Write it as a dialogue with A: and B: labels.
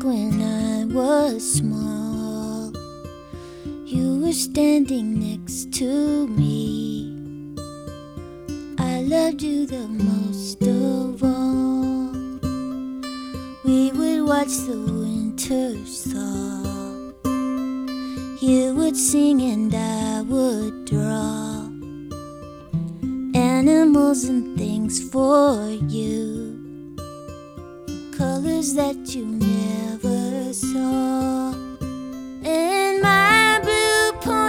A: when I was small. You were standing next to me. I loved you the most of all. We would watch the winter thaw. You would sing and I would draw animals and things for you, colors that you never saw.